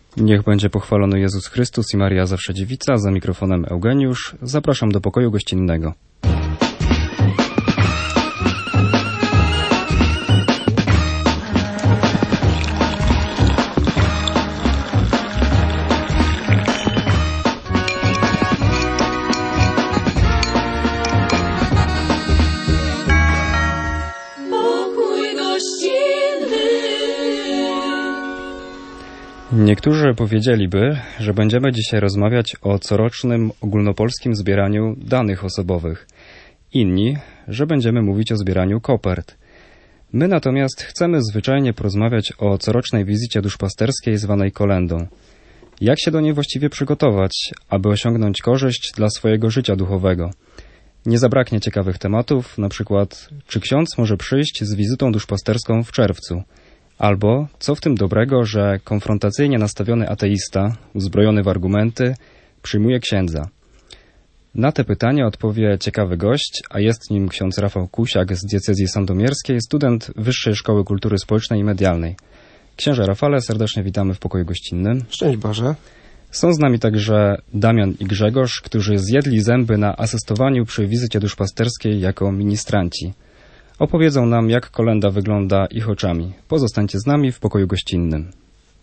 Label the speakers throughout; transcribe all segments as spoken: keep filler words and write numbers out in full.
Speaker 1: Niech będzie pochwalony Jezus Chrystus i Maria zawsze dziewica. Za mikrofonem Eugeniusz. Zapraszam do pokoju gościnnego. Niektórzy powiedzieliby, że będziemy dzisiaj rozmawiać o corocznym ogólnopolskim zbieraniu danych osobowych. Inni, że będziemy mówić o zbieraniu kopert. My natomiast chcemy zwyczajnie porozmawiać o corocznej wizycie duszpasterskiej zwanej kolendą. Jak się do niej właściwie przygotować, aby osiągnąć korzyść dla swojego życia duchowego? Nie zabraknie ciekawych tematów, na przykład czy ksiądz może przyjść z wizytą duszpasterską w czerwcu? Albo co w tym dobrego, że konfrontacyjnie nastawiony ateista, uzbrojony w argumenty, przyjmuje księdza? Na te pytania odpowie ciekawy gość, a jest nim ksiądz Rafał Kusiak z diecezji sandomierskiej, student Wyższej Szkoły Kultury Społecznej i Medialnej. Księże Rafale, serdecznie witamy w pokoju gościnnym.
Speaker 2: Szczęść Boże.
Speaker 1: Są z nami także Damian i Grzegorz, którzy zjedli zęby na asystowaniu przy wizycie duszpasterskiej jako ministranci. Opowiedzą nam, jak kolenda wygląda ich oczami. Pozostańcie z nami w pokoju gościnnym.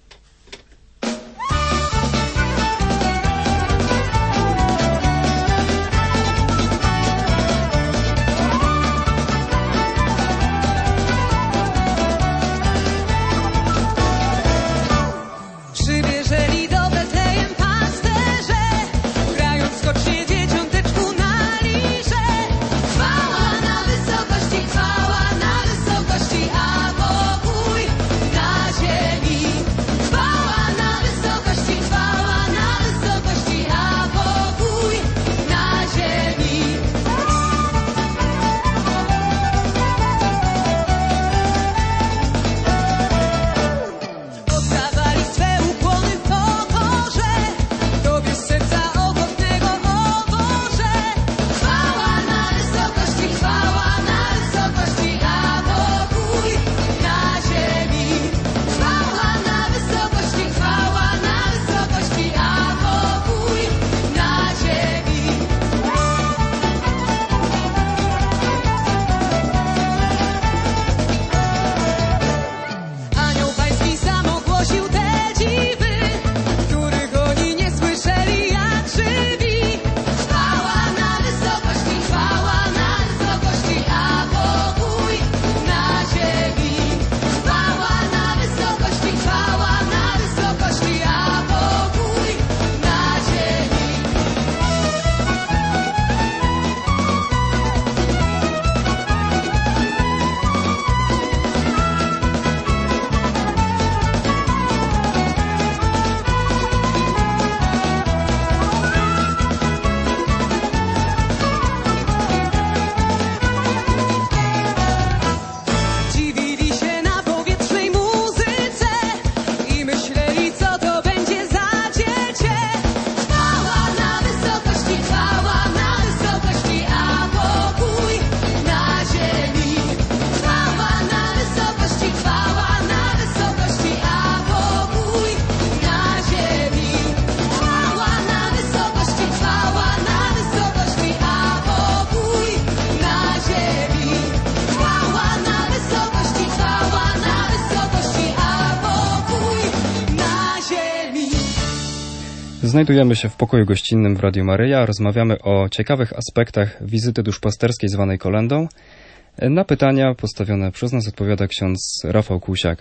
Speaker 1: Znajdujemy się w pokoju gościnnym w Radiu Maryja. Rozmawiamy o ciekawych aspektach wizyty duszpasterskiej zwanej kolendą. Na pytania postawione przez nas odpowiada ksiądz Rafał Kusiak.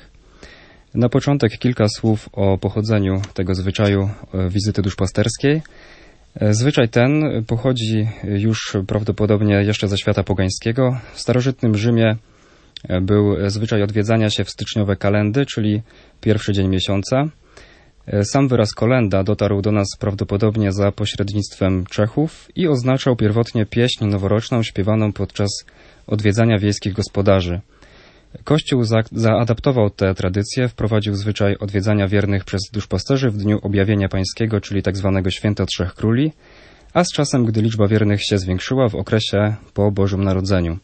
Speaker 1: Na początek kilka słów o pochodzeniu tego zwyczaju wizyty duszpasterskiej. Zwyczaj ten pochodzi już prawdopodobnie jeszcze ze świata pogańskiego. W starożytnym Rzymie był zwyczaj odwiedzania się w styczniowe kalendy, czyli pierwszy dzień miesiąca. Sam wyraz kolenda dotarł do nas prawdopodobnie za pośrednictwem Czechów i oznaczał pierwotnie pieśń noworoczną śpiewaną podczas odwiedzania wiejskich gospodarzy. Kościół za- zaadaptował tę tradycję, wprowadził zwyczaj odwiedzania wiernych przez duszpasterzy w dniu objawienia pańskiego, czyli tzw. Święta Trzech Króli, a z czasem, gdy liczba wiernych się zwiększyła w okresie po Bożym Narodzeniu.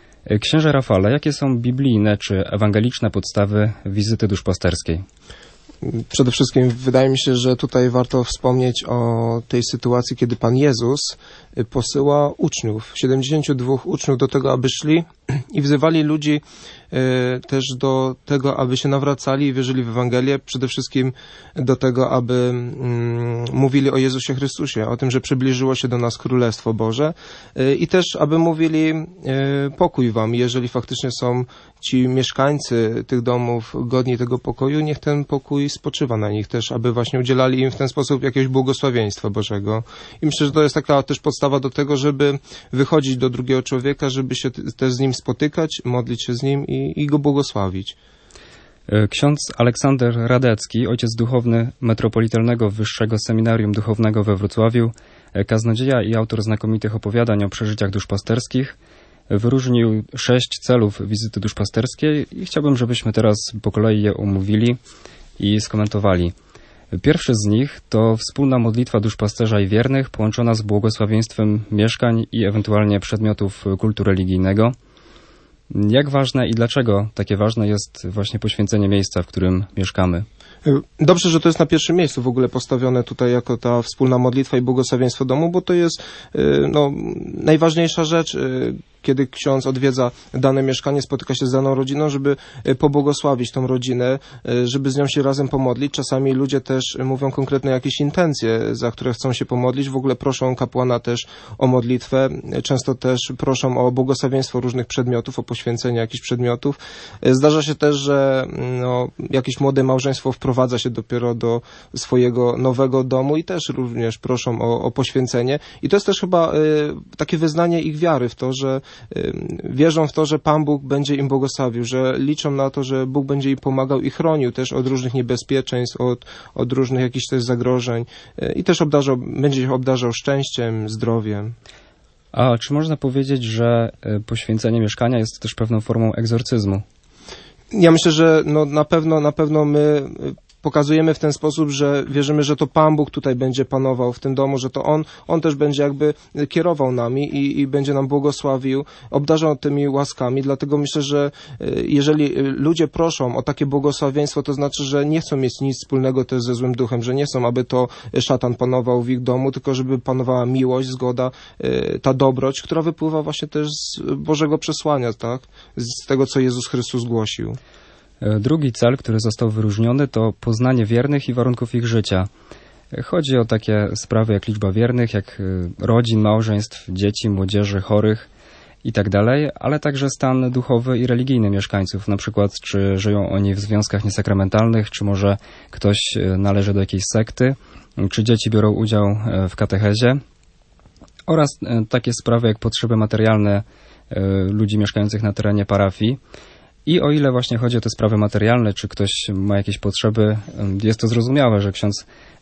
Speaker 1: Księże Rafale, jakie są biblijne czy ewangeliczne podstawy wizyty duszpasterskiej?
Speaker 2: Przede wszystkim wydaje mi się, że tutaj warto wspomnieć o tej sytuacji, kiedy Pan Jezus posyła uczniów, siedemdziesięciu dwóch uczniów do tego, aby szli i wzywali ludzi też do tego, aby się nawracali i wierzyli w Ewangelię, przede wszystkim do tego, aby mm, mówili o Jezusie Chrystusie, o tym, że przybliżyło się do nas Królestwo Boże i też, aby mówili pokój wam, jeżeli faktycznie są ci mieszkańcy tych domów godni tego pokoju, niech ten pokój spoczywa na nich też, aby właśnie udzielali im w ten sposób jakiegoś błogosławieństwa Bożego. I myślę, że to jest taka też podstawa do tego, żeby wychodzić do drugiego człowieka, żeby się też z nim spotykać, modlić się z nim i, i go błogosławić.
Speaker 1: Ksiądz Aleksander Radecki, ojciec duchowny Metropolitalnego Wyższego Seminarium Duchownego we Wrocławiu, kaznodzieja i autor znakomitych opowiadań o przeżyciach duszpasterskich, wyróżnił sześć celów wizyty duszpasterskiej i chciałbym, żebyśmy teraz po kolei je omówili i skomentowali. Pierwszy z nich to wspólna modlitwa duszpasterza i wiernych połączona z błogosławieństwem mieszkań i ewentualnie przedmiotów kultu religijnego. Jak ważne i dlaczego takie ważne jest właśnie poświęcenie miejsca, w którym mieszkamy?
Speaker 2: Dobrze, że to jest na pierwszym miejscu w ogóle postawione tutaj jako ta wspólna modlitwa i błogosławieństwo domu, bo to jest no, najważniejsza rzecz, kiedy ksiądz odwiedza dane mieszkanie, spotyka się z daną rodziną, żeby pobłogosławić tą rodzinę, żeby z nią się razem pomodlić. Czasami ludzie też mówią konkretne jakieś intencje, za które chcą się pomodlić. W ogóle proszą kapłana też o modlitwę. Często też proszą o błogosławieństwo różnych przedmiotów, o poświęcenie jakichś przedmiotów. Zdarza się też, że no, jakieś młode małżeństwo wprowadza się dopiero do swojego nowego domu i też również proszą o, o poświęcenie. I to jest też chyba y, takie wyznanie ich wiary w to, że wierzą w to, że Pan Bóg będzie im błogosławił, że liczą na to, że Bóg będzie im pomagał i chronił też od różnych niebezpieczeństw, od, od różnych jakichś też zagrożeń i też obdarzał, będzie ich obdarzał szczęściem, zdrowiem.
Speaker 1: A czy można powiedzieć, że poświęcenie mieszkania jest też pewną formą egzorcyzmu?
Speaker 2: Ja myślę, że no na pewno, na pewno my pokazujemy w ten sposób, że wierzymy, że to Pan Bóg tutaj będzie panował w tym domu, że to On, On też będzie jakby kierował nami i, i będzie nam błogosławił, obdarzał tymi łaskami, dlatego myślę, że jeżeli ludzie proszą o takie błogosławieństwo, to znaczy, że nie chcą mieć nic wspólnego też ze złym duchem, że nie chcą, aby to szatan panował w ich domu, tylko żeby panowała miłość, zgoda, ta dobroć, która wypływa właśnie też z Bożego przesłania, tak? Z tego, co Jezus Chrystus głosił.
Speaker 1: Drugi cel, który został wyróżniony, to poznanie wiernych i warunków ich życia. Chodzi o takie sprawy jak liczba wiernych, jak rodzin, małżeństw, dzieci, młodzieży, chorych itd., ale także stan duchowy i religijny mieszkańców, na przykład czy żyją oni w związkach niesakramentalnych, czy może ktoś należy do jakiejś sekty, czy dzieci biorą udział w katechezie, oraz takie sprawy jak potrzeby materialne ludzi mieszkających na terenie parafii. I o ile właśnie chodzi o te sprawy materialne, czy ktoś ma jakieś potrzeby, jest to zrozumiałe, że ksiądz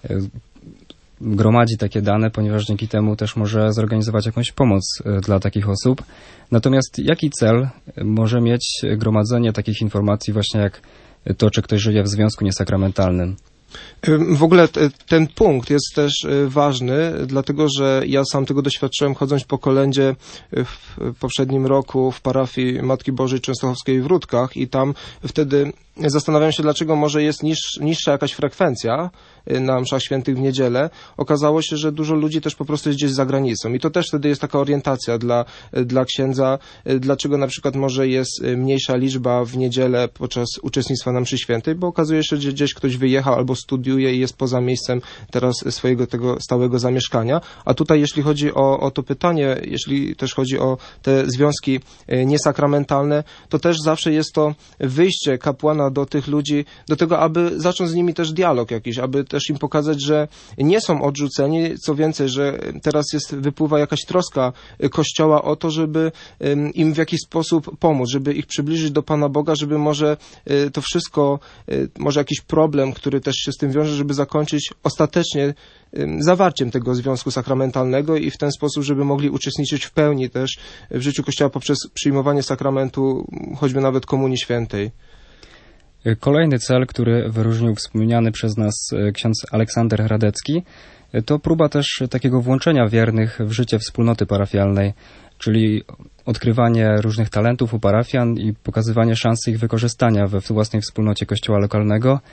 Speaker 1: gromadzi takie dane, ponieważ dzięki temu też może zorganizować jakąś pomoc dla takich osób. Natomiast jaki cel może mieć gromadzenie takich informacji właśnie jak to, czy ktoś żyje w związku niesakramentalnym?
Speaker 2: W ogóle ten punkt jest też ważny, dlatego że ja sam tego doświadczyłem, chodząc po kolędzie w poprzednim roku w parafii Matki Bożej Częstochowskiej w Rudkach i tam wtedy zastanawiałem się, dlaczego może jest niż, niższa jakaś frekwencja na mszach świętych w niedzielę. Okazało się, że dużo ludzi też po prostu jest gdzieś za granicą i to też wtedy jest taka orientacja dla, dla księdza, dlaczego na przykład może jest mniejsza liczba w niedzielę podczas uczestnictwa na mszy świętej, bo okazuje się, że gdzieś ktoś wyjechał albo studiuje i jest poza miejscem teraz swojego tego stałego zamieszkania. A tutaj jeśli chodzi o, o to pytanie, jeśli też chodzi o te związki niesakramentalne, to też zawsze jest to wyjście kapłana do tych ludzi, do tego, aby zacząć z nimi też dialog jakiś, aby też im pokazać, że nie są odrzuceni, co więcej, że teraz jest, wypływa jakaś troska Kościoła o to, żeby im w jakiś sposób pomóc, żeby ich przybliżyć do Pana Boga, żeby może to wszystko, może jakiś problem, który też się z tym wiąże, żeby zakończyć ostatecznie zawarciem tego związku sakramentalnego i w ten sposób, żeby mogli uczestniczyć w pełni też w życiu Kościoła poprzez przyjmowanie sakramentu, choćby nawet Komunii Świętej.
Speaker 1: Kolejny cel, który wyróżnił wspomniany przez nas ksiądz Aleksander Radecki, to próba też takiego włączenia wiernych w życie wspólnoty parafialnej, czyli odkrywanie różnych talentów u parafian i pokazywanie szansy ich wykorzystania we własnej wspólnocie kościoła lokalnego,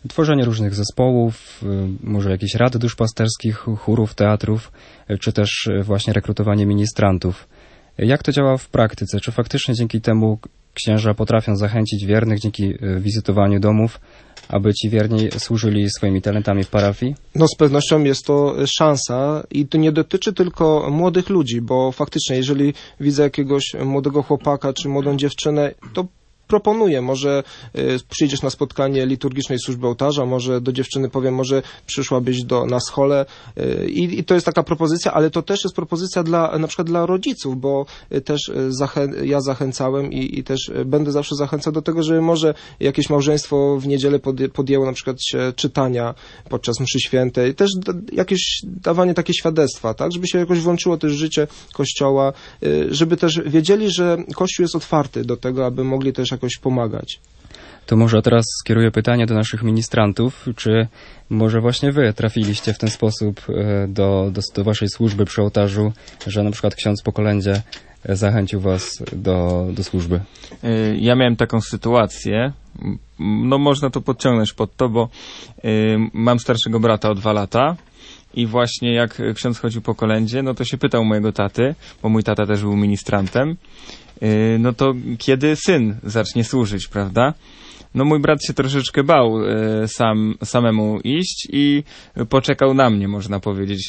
Speaker 1: tworzenie różnych zespołów, może jakichś rad duszpasterskich, chórów, teatrów, czy też właśnie rekrutowanie ministrantów. Jak to działa w praktyce? Czy faktycznie dzięki temu księża potrafią zachęcić wiernych dzięki wizytowaniu domów, aby ci wierni służyli swoimi talentami w parafii?
Speaker 2: No z pewnością jest to szansa i to nie dotyczy tylko młodych ludzi, bo faktycznie jeżeli widzę jakiegoś młodego chłopaka czy młodą dziewczynę, to proponuję, może y, przyjdziesz na spotkanie liturgicznej służby ołtarza, może do dziewczyny powiem, może przyszłabyś do, na scholę y, i to jest taka propozycja, ale to też jest propozycja dla, na przykład dla rodziców, bo y, też y, zachę, ja zachęcałem i, i też y, będę zawsze zachęcał do tego, żeby może jakieś małżeństwo w niedzielę podję, podjęło na przykład się czytania podczas mszy świętej, też d- jakieś dawanie takie świadectwa, tak, żeby się jakoś włączyło też życie Kościoła, y, żeby też wiedzieli, że Kościół jest otwarty do tego, aby mogli też jakoś pomagać.
Speaker 1: To może teraz skieruję pytanie do naszych ministrantów, czy może właśnie wy trafiliście w ten sposób do, do, do waszej służby przy ołtarzu, że na przykład ksiądz po kolędzie zachęcił was do, do służby?
Speaker 3: Ja miałem taką sytuację, no można to podciągnąć pod to, bo y, mam starszego brata o dwa lata i właśnie jak ksiądz chodził po kolędzie, no to się pytał mojego taty, bo mój tata też był ministrantem, no to kiedy syn zacznie służyć, prawda? No mój brat się troszeczkę bał sam, samemu iść i poczekał na mnie, można powiedzieć.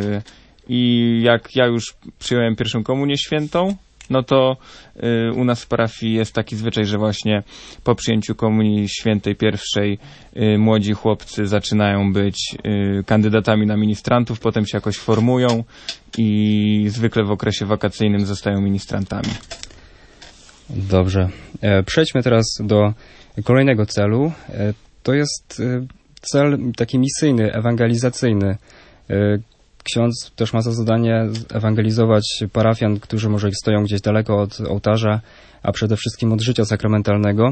Speaker 3: I jak ja już przyjąłem pierwszą komunię świętą, no to y, u nas w parafii jest taki zwyczaj, że właśnie po przyjęciu komunii świętej pierwszej y, młodzi chłopcy zaczynają być y, kandydatami na ministrantów, potem się jakoś formują i zwykle w okresie wakacyjnym zostają ministrantami.
Speaker 1: Dobrze. E, przejdźmy teraz do kolejnego celu. E, to jest e, cel taki misyjny, ewangelizacyjny. E, Ksiądz też ma za zadanie ewangelizować parafian, którzy może stoją gdzieś daleko od ołtarza, a przede wszystkim od życia sakramentalnego.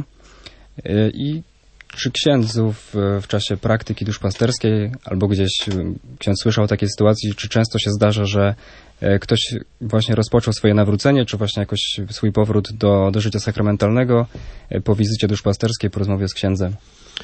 Speaker 1: I czy księdzów w czasie praktyki duszpasterskiej, albo gdzieś ksiądz słyszał o takiej sytuacji, czy często się zdarza, że ktoś właśnie rozpoczął swoje nawrócenie, czy właśnie jakoś swój powrót do, do życia sakramentalnego po wizycie duszpasterskiej, po rozmowie z księdzem?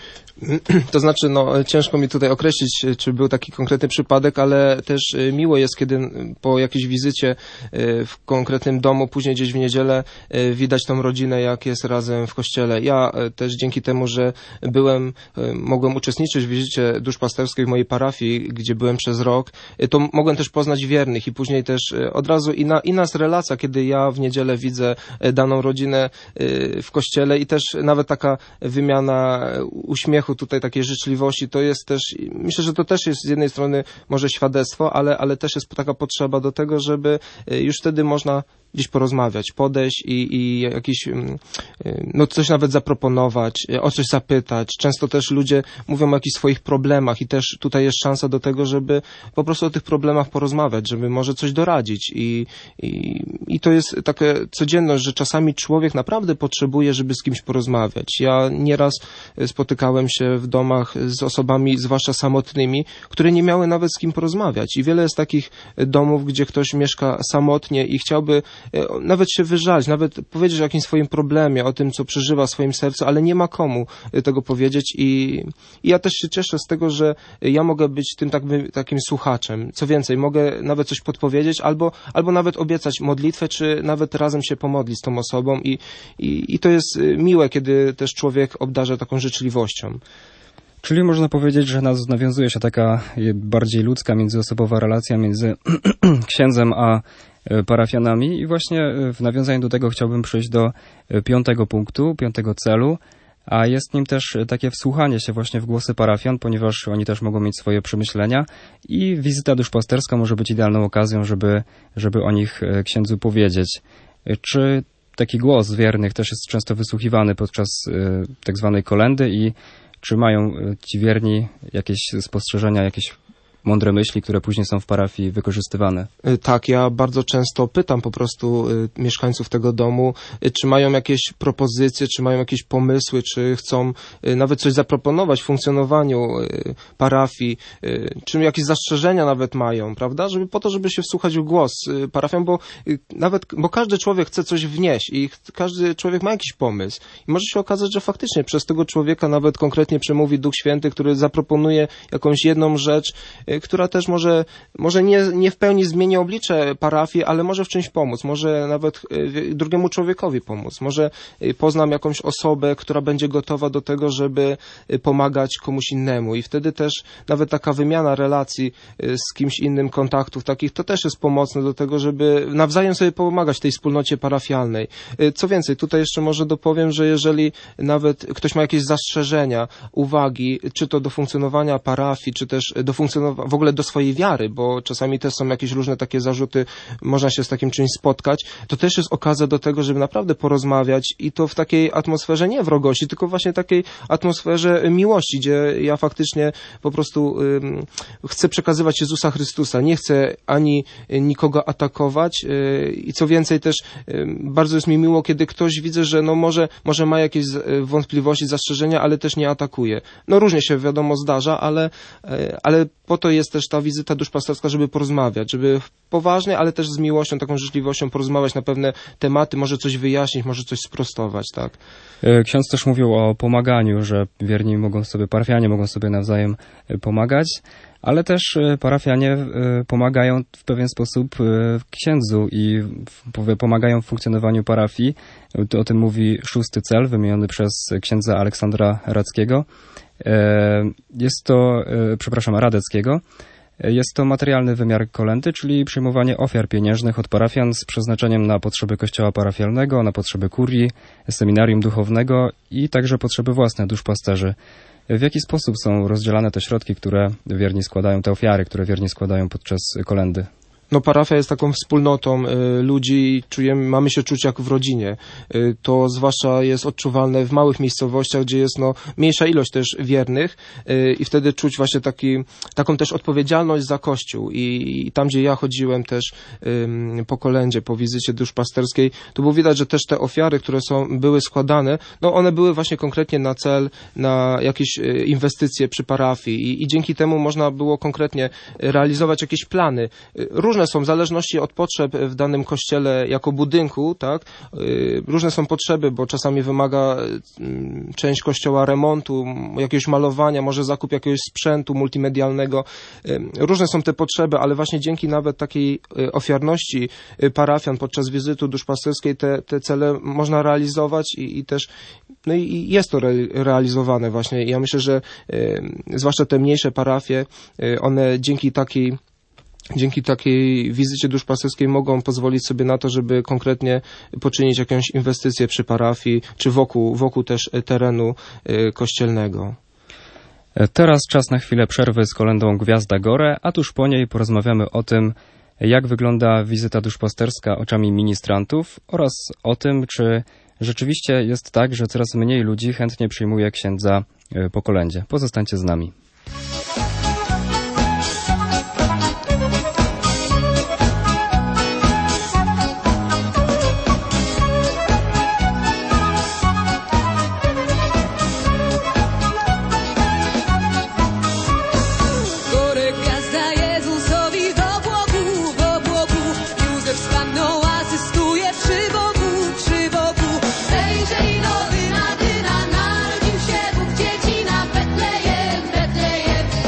Speaker 2: To znaczy, no ciężko mi tutaj określić, czy był taki konkretny przypadek, ale też miło jest, kiedy po jakiejś wizycie w konkretnym domu, później gdzieś w niedzielę widać tą rodzinę, jak jest razem w kościele. Ja też dzięki temu, że byłem, mogłem uczestniczyć w wizycie duszpasterskiej w mojej parafii, gdzie byłem przez rok, to mogłem też poznać wiernych i później też od razu inna, inna jest relacja, kiedy ja w niedzielę widzę daną rodzinę w kościele i też nawet taka wymiana uśmiechu, tutaj takiej życzliwości, to jest też, myślę, że to też jest z jednej strony może świadectwo, ale, ale też jest taka potrzeba do tego, żeby już wtedy można gdzieś porozmawiać, podejść i, i jakiś, no coś nawet zaproponować, o coś zapytać. Często też ludzie mówią o jakichś swoich problemach i też tutaj jest szansa do tego, żeby po prostu o tych problemach porozmawiać, żeby może coś doradzić i, i, i to jest taka codzienność, że czasami człowiek naprawdę potrzebuje, żeby z kimś porozmawiać. Ja nieraz spotykałem się w domach z osobami, zwłaszcza samotnymi, które nie miały nawet z kim porozmawiać i wiele jest takich domów, gdzie ktoś mieszka samotnie i chciałby nawet się wyżalić, nawet powiedzieć o jakimś swoim problemie, o tym, co przeżywa w swoim sercu, ale nie ma komu tego powiedzieć i, i ja też się cieszę z tego, że ja mogę być tym tak, takim słuchaczem. Co więcej, mogę nawet coś podpowiedzieć albo, albo nawet obiecać modlitwę, czy nawet razem się pomodlić z tą osobą i, i, i to jest miłe, kiedy też człowiek obdarza taką życzliwością.
Speaker 1: Czyli można powiedzieć, że nawiązuje się taka bardziej ludzka, międzyosobowa relacja między księdzem a parafianami i właśnie w nawiązaniu do tego chciałbym przejść do piątego punktu, piątego celu, a jest nim też takie wsłuchanie się właśnie w głosy parafian, ponieważ oni też mogą mieć swoje przemyślenia i wizyta duszpasterska może być idealną okazją, żeby, żeby o nich księdzu powiedzieć. Czy taki głos wiernych też jest często wysłuchiwany podczas tak zwanej kolędy i czy mają ci wierni jakieś spostrzeżenia, jakieś mądre myśli, które później są w parafii wykorzystywane.
Speaker 2: Tak, ja bardzo często pytam po prostu mieszkańców tego domu, czy mają jakieś propozycje, czy mają jakieś pomysły, czy chcą nawet coś zaproponować w funkcjonowaniu parafii, czy jakieś zastrzeżenia nawet mają, prawda? Żeby po to, żeby się wsłuchać w głos parafian, bo nawet, bo każdy człowiek chce coś wnieść i każdy człowiek ma jakiś pomysł. I może się okazać, że faktycznie przez tego człowieka nawet konkretnie przemówi Duch Święty, który zaproponuje jakąś jedną rzecz, która też może, może nie, nie w pełni zmieni oblicze parafii, ale może w czymś pomóc, może nawet drugiemu człowiekowi pomóc. Może poznam jakąś osobę, która będzie gotowa do tego, żeby pomagać komuś innemu i wtedy też nawet taka wymiana relacji z kimś innym, kontaktów takich, to też jest pomocne do tego, żeby nawzajem sobie pomagać w tej wspólnocie parafialnej. Co więcej, tutaj jeszcze może dopowiem, że jeżeli nawet ktoś ma jakieś zastrzeżenia, uwagi, czy to do funkcjonowania parafii, czy też do funkcjonowania, w ogóle do swojej wiary, bo czasami też są jakieś różne takie zarzuty, można się z takim czymś spotkać, to też jest okazja do tego, żeby naprawdę porozmawiać i to w takiej atmosferze nie wrogości, tylko właśnie takiej atmosferze miłości, gdzie ja faktycznie po prostu um, chcę przekazywać Jezusa Chrystusa, nie chcę ani nikogo atakować yy, i co więcej też yy, bardzo jest mi miło, kiedy ktoś widzę, że no może, może ma jakieś wątpliwości, zastrzeżenia, ale też nie atakuje. No różnie się wiadomo zdarza, ale, yy, ale po to jest też ta wizyta duszpasterska, żeby porozmawiać, żeby poważnie, ale też z miłością, taką życzliwością porozmawiać na pewne tematy, może coś wyjaśnić, może coś sprostować, tak?
Speaker 1: Ksiądz też mówił o pomaganiu, że wierni mogą sobie, parafianie mogą sobie nawzajem pomagać, ale też parafianie pomagają w pewien sposób księdzu i pomagają w funkcjonowaniu parafii. O tym mówi szósty cel, wymieniony przez księdza Aleksandra Radzkiego. Jest to, przepraszam, Radeckiego. Jest to materialny wymiar kolędy, czyli przyjmowanie ofiar pieniężnych od parafian z przeznaczeniem na potrzeby kościoła parafialnego, na potrzeby kurii, seminarium duchownego i także potrzeby własne duszpasterzy. W jaki sposób są rozdzielane te środki, które wierni składają, te ofiary, które wierni składają podczas kolędy?
Speaker 2: No parafia jest taką wspólnotą y, ludzi i czujemy, mamy się czuć jak w rodzinie. Y, to zwłaszcza jest odczuwalne w małych miejscowościach, gdzie jest no, mniejsza ilość też wiernych y, i wtedy czuć właśnie taki, taką też odpowiedzialność za Kościół. I, i tam, gdzie ja chodziłem też y, po kolędzie, po wizycie duszpasterskiej, to było widać, że też te ofiary, które są, były składane, no one były właśnie konkretnie na cel, na jakieś y, inwestycje przy parafii i, i dzięki temu można było konkretnie realizować jakieś plany. Y, różne są w zależności od potrzeb w danym kościele jako budynku, tak? Różne są potrzeby, bo czasami wymaga część kościoła remontu, jakiegoś malowania, może zakup jakiegoś sprzętu multimedialnego. Różne są te potrzeby, ale właśnie dzięki nawet takiej ofiarności parafian podczas wizyty duszpasterskiej te, te cele można realizować i, i też no i jest to re, realizowane właśnie. Ja myślę, że zwłaszcza te mniejsze parafie, one dzięki takiej Dzięki takiej wizycie duszpasterskiej mogą pozwolić sobie na to, żeby konkretnie poczynić jakąś inwestycję przy parafii, czy wokół, wokół też terenu kościelnego.
Speaker 1: Teraz czas na chwilę przerwy z kolędą Gwiazda Gore, a tuż po niej porozmawiamy o tym, jak wygląda wizyta duszpasterska oczami ministrantów oraz o tym, czy rzeczywiście jest tak, że coraz mniej ludzi chętnie przyjmuje księdza po kolędzie. Pozostańcie z nami.
Speaker 4: Hej, Żejno, dyna, dyna, narodził się Bóg, dzieci na Betlejem, Betlejem.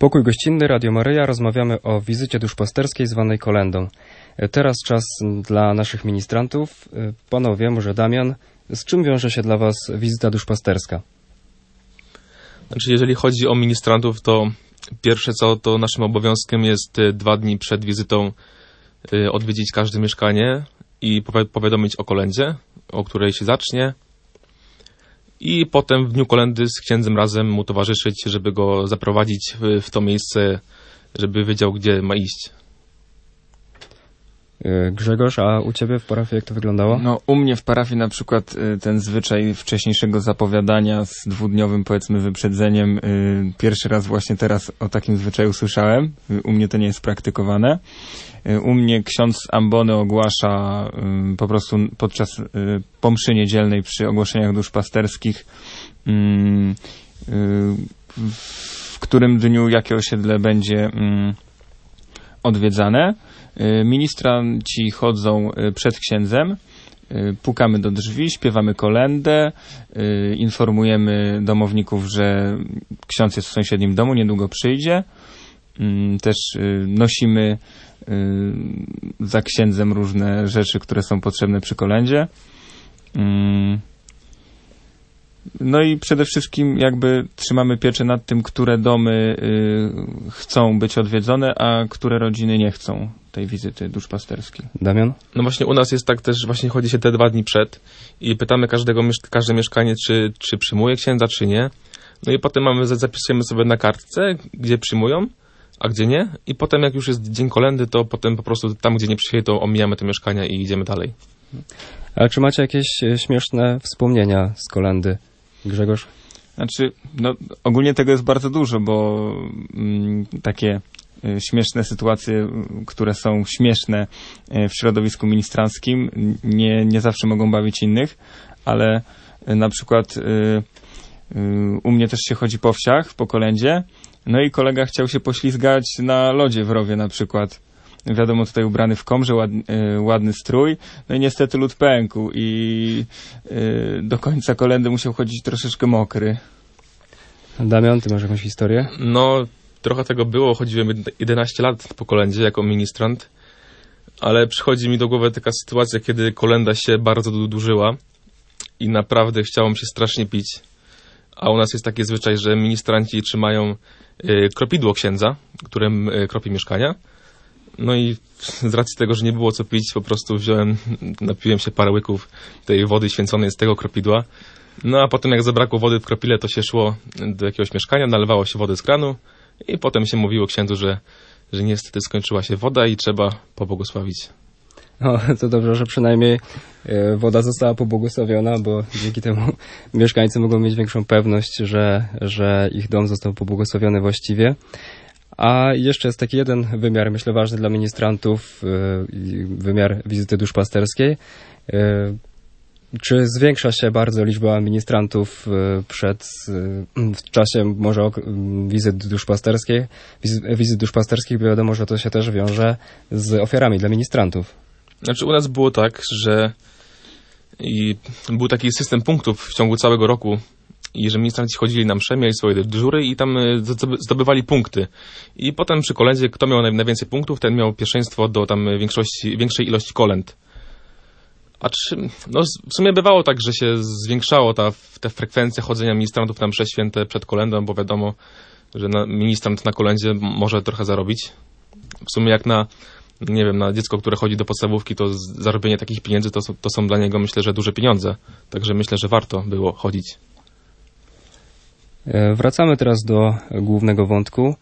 Speaker 1: Pokój gościnny, Radio Maryja. Rozmawiamy o wizycie duszpasterskiej zwanej kolendą. Teraz czas dla naszych ministrantów. Panowie, może Damian, z czym wiąże się dla was wizyta duszpasterska?
Speaker 4: Znaczy, jeżeli chodzi o ministrantów, to pierwsze co, to naszym obowiązkiem jest dwa dni przed wizytą odwiedzić każde mieszkanie i powiadomić o kolędzie, o której się zacznie. I potem w dniu kolendy z księdzem razem mu towarzyszyć, żeby go zaprowadzić w, w to miejsce, żeby wiedział, gdzie ma iść.
Speaker 1: Grzegorz, a u ciebie w parafii jak to wyglądało?
Speaker 3: No, u mnie w parafii na przykład ten zwyczaj wcześniejszego zapowiadania z dwudniowym, powiedzmy, wyprzedzeniem, pierwszy raz właśnie teraz o takim zwyczaju słyszałem. U mnie to nie jest praktykowane. U mnie ksiądz ambony ogłasza po prostu podczas po mszy niedzielnej przy ogłoszeniach duszpasterskich, w którym dniu jakie osiedle będzie odwiedzane. Ministranci chodzą przed księdzem, pukamy do drzwi, śpiewamy kolędę, informujemy domowników, że ksiądz jest w sąsiednim domu, niedługo przyjdzie. Też nosimy za księdzem różne rzeczy, które są potrzebne przy kolędzie. No i przede wszystkim jakby trzymamy pieczę nad tym, które domy chcą być odwiedzone, a które rodziny nie chcą tej wizyty duszpasterskiej.
Speaker 1: Damian?
Speaker 4: No właśnie u nas jest tak też, właśnie chodzi się te dwa dni przed i pytamy każdego, każde mieszkanie, czy, czy przyjmuje księdza, czy nie. No i potem mamy, zapisujemy sobie na kartce, gdzie przyjmują, a gdzie nie. I potem jak już jest dzień kolendy, to potem po prostu tam, gdzie nie przyjęli, to omijamy te mieszkania i idziemy dalej.
Speaker 1: Ale czy macie jakieś śmieszne wspomnienia z kolendy, Grzegorz?
Speaker 3: Znaczy, no ogólnie tego jest bardzo dużo, bo mm, takie y, śmieszne sytuacje, które są śmieszne y, w środowisku ministranckim, nie, nie zawsze mogą bawić innych, ale y, na przykład y, y, u mnie też się chodzi po wsiach, po kolędzie, no i kolega chciał się poślizgać na lodzie w rowie na przykład. Wiadomo, tutaj ubrany w komrze, ład, y, ładny strój, no i niestety lód pękł i y, do końca kolendy musiał chodzić troszeczkę mokry.
Speaker 1: Damian, ty masz jakąś historię?
Speaker 4: No, trochę tego było, chodziłem jedenaście lat po kolędzie jako ministrant, ale przychodzi mi do głowy taka sytuacja, kiedy kolenda się bardzo dłużyła i naprawdę chciało mi się strasznie pić, a u nas jest taki zwyczaj, że ministranci trzymają y, kropidło księdza, którym y, kropi mieszkania. No i z racji tego, że nie było co pić, po prostu wziąłem, napiłem się parę łyków tej wody święconej z tego kropidła. No a potem jak zabrakło wody w kropile, to się szło do jakiegoś mieszkania, nalewało się wodę z kranu i potem się mówiło księdzu, że, że niestety skończyła się woda i trzeba pobłogosławić.
Speaker 1: O, to dobrze, że przynajmniej y, woda została pobłogosławiona, bo dzięki temu mieszkańcy mogą mieć większą pewność, że, że ich dom został pobłogosławiony właściwie. A jeszcze jest taki jeden wymiar, myślę, ważny dla ministrantów, wymiar wizyty duszpasterskiej. Czy zwiększa się bardzo liczba ministrantów przed, w czasie może wizyt duszpasterskich? Wizyt duszpasterskich, bo wiadomo, że to się też wiąże z ofiarami dla ministrantów.
Speaker 4: Znaczy u nas było tak, że i był taki system punktów w ciągu całego roku, i że ministranci chodzili na msze, mieli swoje dyżury i tam zdobywali punkty. I potem przy kolędzie, kto miał najwięcej punktów, ten miał pierwszeństwo do tam większości, większej ilości kolęd. A czy, no w sumie bywało tak, że się zwiększało ta, ta frekwencja chodzenia ministrantów na msze święte przed kolędą, bo wiadomo, że na, ministrant na kolędzie może trochę zarobić. W sumie jak na, nie wiem, na dziecko, które chodzi do podstawówki, to zarobienie takich pieniędzy to, to są dla niego, myślę, że duże pieniądze. Także myślę, że warto było chodzić.
Speaker 1: Wracamy teraz do głównego wątku.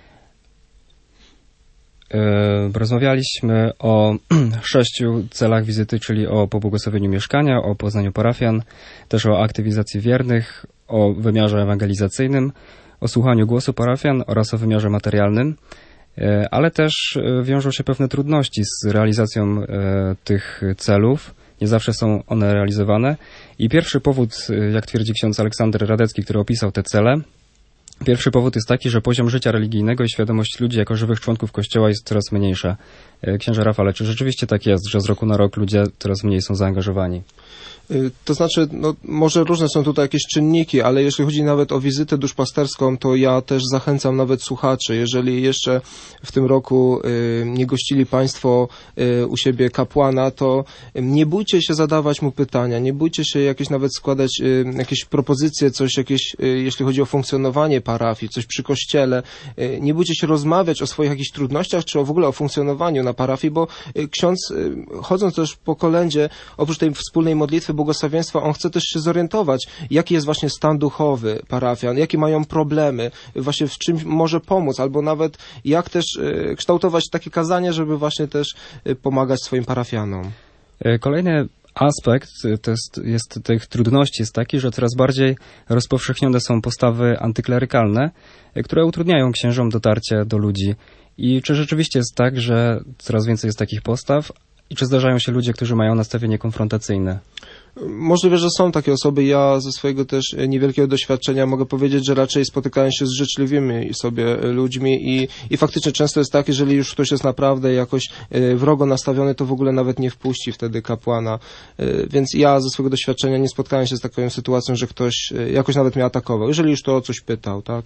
Speaker 1: Rozmawialiśmy o sześciu celach wizyty, czyli o pobłogosławieniu mieszkania, o poznaniu parafian, też o aktywizacji wiernych, o wymiarze ewangelizacyjnym, o słuchaniu głosu parafian oraz o wymiarze materialnym, ale też wiążą się pewne trudności z realizacją tych celów. Nie zawsze są one realizowane. I pierwszy powód, jak twierdzi ksiądz Aleksander Radecki, który opisał te cele, pierwszy powód jest taki, że poziom życia religijnego i świadomość ludzi jako żywych członków Kościoła jest coraz mniejsza. Księże Rafale, czy rzeczywiście tak jest, że z roku na rok ludzie coraz mniej są zaangażowani?
Speaker 2: To znaczy, no, może różne są tutaj jakieś czynniki, ale jeśli chodzi nawet o wizytę duszpasterską, to ja też zachęcam nawet słuchaczy, jeżeli jeszcze w tym roku y, nie gościli Państwo y, u siebie kapłana, to nie bójcie się zadawać mu pytania, nie bójcie się jakieś nawet składać y, jakieś propozycje, coś jakieś, y, jeśli chodzi o funkcjonowanie parafii, coś przy kościele, y, nie bójcie się rozmawiać o swoich jakichś trudnościach, czy o, w ogóle o funkcjonowaniu na parafii, bo y, ksiądz, y, chodząc też po kolędzie, oprócz tej wspólnej modlitwy, błogosławieństwa, on chce też się zorientować, jaki jest właśnie stan duchowy parafian, jakie mają problemy, właśnie w czym może pomóc, albo nawet jak też y, kształtować takie kazanie, żeby właśnie też y, pomagać swoim parafianom.
Speaker 1: Kolejny aspekt to jest, jest tych trudności jest taki, że coraz bardziej rozpowszechnione są postawy antyklerykalne, które utrudniają księżom dotarcie do ludzi. I czy rzeczywiście jest tak, że coraz więcej jest takich postaw? I czy zdarzają się ludzie, którzy mają nastawienie konfrontacyjne?
Speaker 2: Możliwe, że są takie osoby. Ja ze swojego też niewielkiego doświadczenia mogę powiedzieć, że raczej spotykają się z życzliwymi sobie ludźmi i, i faktycznie często jest tak, jeżeli już ktoś jest naprawdę jakoś wrogo nastawiony, to w ogóle nawet nie wpuści wtedy kapłana. Więc ja ze swojego doświadczenia nie spotkałem się z taką sytuacją, że ktoś jakoś nawet mnie atakował, jeżeli już to o coś pytał, tak?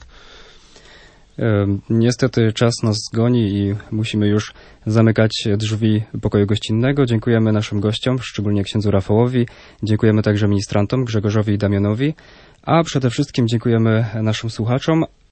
Speaker 1: Niestety czas nas goni i musimy już zamykać drzwi pokoju gościnnego. Dziękujemy naszym gościom, szczególnie księdzu Rafałowi. Dziękujemy także ministrantom Grzegorzowi i Damianowi, a przede wszystkim dziękujemy naszym słuchaczom.